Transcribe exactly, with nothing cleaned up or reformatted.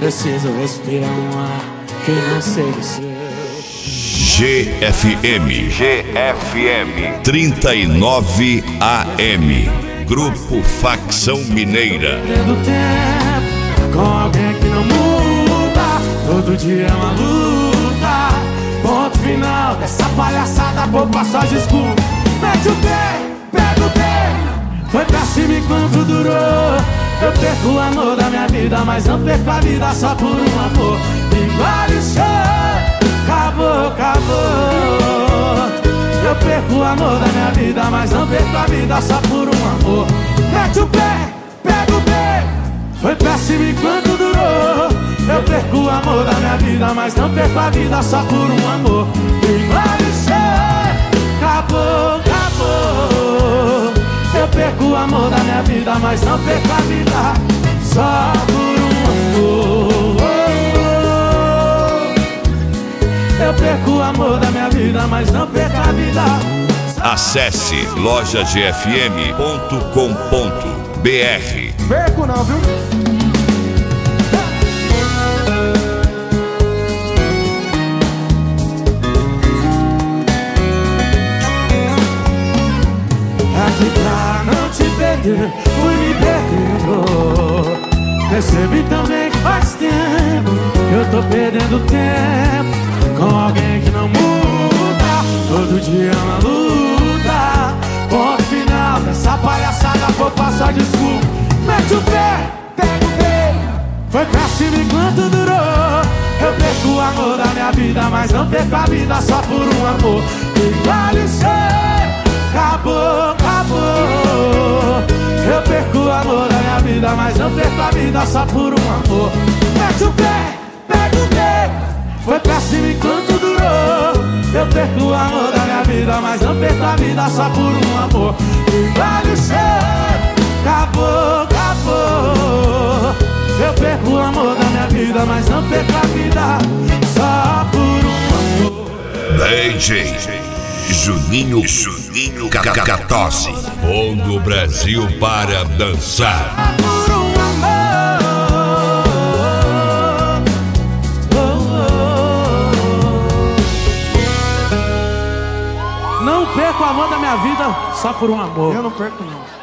preciso respirar um ar que não seja o seu. G F M. G F M. trinta e nove A M. Grupo Facção Mineira. Perdendo tempo com alguém que não muda. Todo dia é uma luta. Ponto final dessa palhaçada, poupa só desculpa. Mete o pé, pega o pé. Foi péssimo enquanto durou. Eu perco o amor da minha vida, mas não perco a vida só por um amor. Engole o chão, acabou, acabou. Eu perco o amor da minha vida, mas não perco a vida só por um amor. Mete o pé, pega o pé. Foi péssimo enquanto durou. Eu perco o amor da minha vida, mas não perco a vida só por um amor. Engole o chão, acabou, acabou. Eu perco o amor da minha vida, mas não perco a vida só por um amor. Eu perco o amor da minha vida, mas não perco a vida. Acesse loja g f m ponto com ponto b r. Perco não, viu? Aqui pra não te perder, fui me perdendo. Percebi também que faz tempo que eu tô perdendo tempo com alguém que não muda. Todo dia é uma luta. Ponto final dessa palhaçada, vou passar desculpa. Mete o pé, pega o pé. Foi péssimo enquanto durou. Eu perco o amor da minha vida, mas não perco a vida só por um amor. E vale ser, acabou, acabou. Eu perco o amor da minha vida, mas não perco a vida só por um amor. Mete o pé, pega o pé. Foi péssimo enquanto durou. Eu perco o amor da minha vida, mas não perco a vida só por um amor. E vale ser, acabou, acabou. Eu perco o amor da minha vida, mas não perco a vida só por um amor. D J Juninho Juninho Cacatosi, pondo o Brasil para dançar. Por um amor. Não perco o amor da minha vida só por um amor. Eu não perco não.